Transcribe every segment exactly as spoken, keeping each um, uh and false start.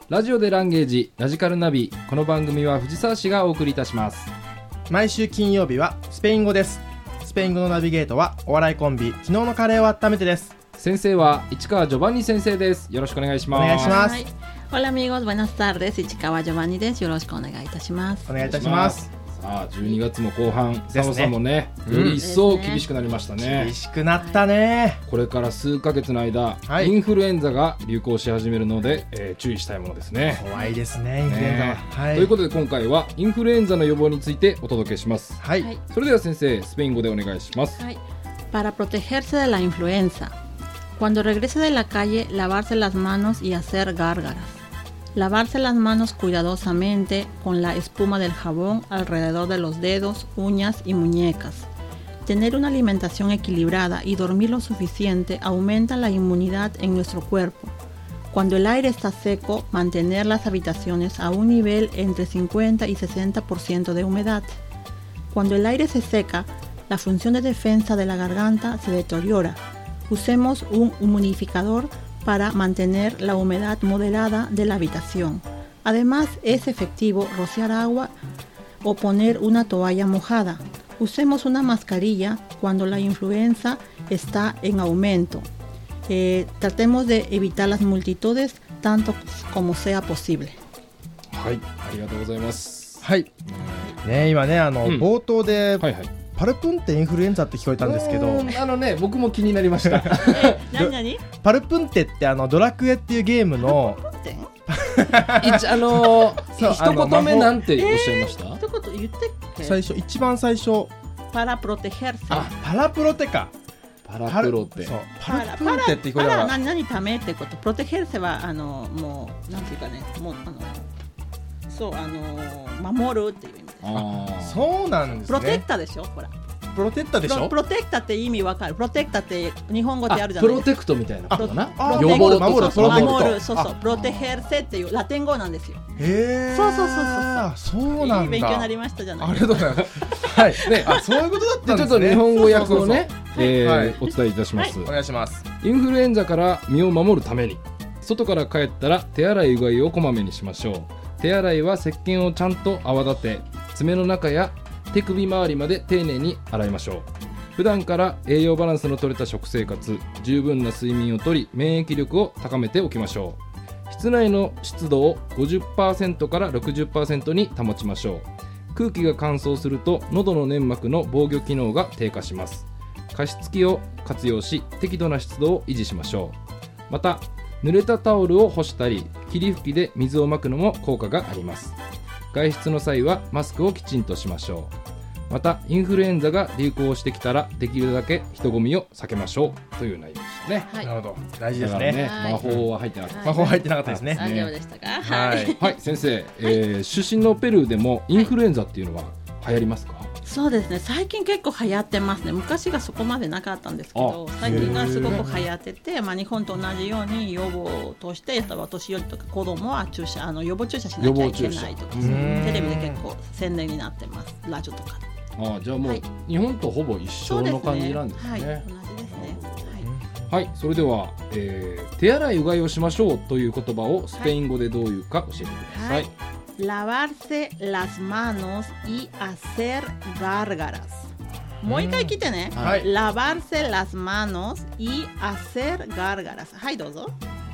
ラジオでランゲージラジカルナビ。この番組は藤沢市がお送りいたします。 毎週金曜日はスペイン語です。スペイン語のナビゲートはお笑いコンビ昨日のカレーを温めてです。 先生は市川ジョバンニ先生です。よろしくお願いします。 お願いします。 Hola amigos, buenas tardes. 市川ジョバンニです。よろしくお願いいたします。 お願いいたします。 さあじゅうにがつも後半、寒さもね、 うん、 より一層厳しくなりましたね。 厳しくなったね。 これから数ヶ月の間、 はい、 インフルエンザが流行し始めるので、えー、注意したいものですね。 怖いですね、インフルエンザは、 ねはい、 ということで今回はインフルエンザの予防についてお届けします。 はい、 それでは先生、スペイン語でお願いします。 はい、Para protegerse de la influenza, cuando regrese de la calle, lavarse las manos y hacer gárgaras.Lavarse las manos cuidadosamente con la espuma del jabón alrededor de los dedos, uñas y muñecas. Tener una alimentación equilibrada y dormir lo suficiente aumenta la inmunidad en nuestro cuerpo. Cuando el aire está seco, mantener las habitaciones a un nivel entre cincuenta y sesenta por ciento de humedad. Cuando el aire se seca, la función de defensa de la garganta se deteriora. Usemos un humidificador.para mantener la humedad moderada de la habitación. Además, es efectivo rociar agua o poner una toalla mojada. Usemos una mascarilla cuando la influenza está en aumento. Eh, tratemos de evitar las multitudes tanto como sea posible. はい、ありがとうございます。 はい。ね、今ね、あの、うん、冒頭で、 はいはい、 パルプンテインフルエンザって聞こえたんですけど、 あのね、僕も気になりました何何パルプンテってあのドラクエっていうゲームの一あのー、一言目なんておっしゃいました？ 一言言ってっけ？ 最初、一番最初パラプロテヘルセ。 あ、パラプロテか。 パラプロテ。 そう、パルプンテって聞こえたから。 何何ためってこと。プロテヘルセはあのもうなんていうかね、もうあのそうあの守るっていう意味です。 あ、そうなんですね。 プロテクタでしょ、ほら。 プロテクタでしょ。 プロテクタって意味わかる。プロテクタって日本語であるじゃないですか。 プロテクトみたいなことかな。 予防とか守る、 プロテクト。守る、そうそう。プロテヘルセっていうラテン語なんですよ。 へえ。 そうそうそうそう。 そうなんだ。 いい勉強になりましたじゃない。 ありがとうございます。はい。ね、あ、そういうことだったんですね。 ちょっと日本語訳をね、えー、お伝えいたします。 お願いします。 インフルエンザから身を守るために、外から帰ったら手洗いうがいをこまめにしましょう。手洗いは石鹸をちゃんと泡立て、爪の中や手首周りまで丁寧に洗いましょう。普段から栄養バランスの取れた食生活、十分な睡眠をとり、免疫力を高めておきましょう。室内の湿度を ごじゅっパーセント から ろくじゅっパーセント に保ちましょう。空気が乾燥すると喉の粘膜の防御機能が低下します。加湿器を活用し、適度な湿度を維持しましょう。また濡れたタオルを干したり、霧吹きで水をまくのも効果があります。外出の際はマスクをきちんとしましょう。またインフルエンザが流行してきたらできるだけ人混みを避けましょうという内容ですね。 はい、 なるほど、大事ですね。 ね、魔法は入ってなかった、 魔法入ってなかったですね。 大丈夫でしたか？ はい、 はい、先生、えー、出身のペルーでもインフルエンザっていうのは流行りますか？はい、 そうですね、最近結構流行ってますね。昔がそこまでなかったんですけど、最近がすごく流行ってて、まあ、日本と同じように予防として、お年寄りとか子供は注射、あの予防注射しなきゃいけないとか、テレビで結構宣伝になってます、ラジオとかで。 ああ、じゃあもう、はい、日本とほぼ一緒の感じなんですね。 はい、同じですね。 はい、はい、それでは、えー、手洗いうがいをしましょうという言葉をスペイン語でどういうか教えてください。はい、 lavarse las manos y hacer gárgaras。もう一回聞いてね。 はい、 lavarse las manos y hacer gárgaras。はい、どうぞ。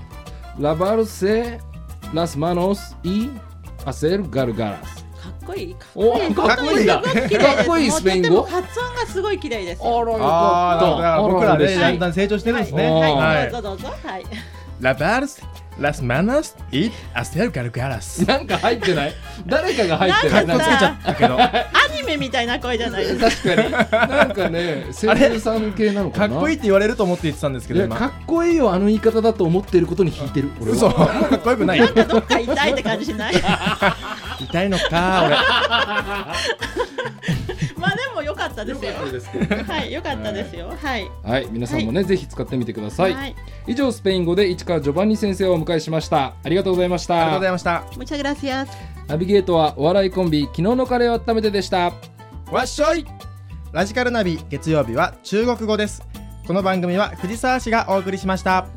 lavarse las manos y hacer gárgaras。 かっこいい、かっこいい、かっこいいだ。かっこいいスペイン語。 発音がすごい綺麗です。 あら、よかった。僕らね、だんだん成長してるんですね。 はい、はい、どうぞどうぞ。はい。 lavarse las manos y hacer gárgaras。 なんか入ってない？誰かが入ってない？ なんかつけちゃったけど。 アニメみたいな声じゃないですか。確かに。なんかね、声優さん系なのかな。 かっこいいって言われると思って言ってたんですけど、 いや、かっこいいよ、あの言い方だと思っていることに引いてる。俺は。 嘘。かっこよくない。 なんかどっか痛いって感じしない？ 痛いのか、俺。 まあでも良かったですよ。はい、良かったですよ。はい。 はい、皆さんもね、ぜひ使ってみてください。 はい、 以上、スペイン語で市川ジョバンニ先生をお迎えしました。ありがとうございました。 ありがとうございました。 Muchas gracias。 ナビゲートはお笑いコンビ昨日のカレーを温めてでした。 わっしょい。ラジカルナビ月曜日は中国語です。この番組は藤沢市がお送りしました。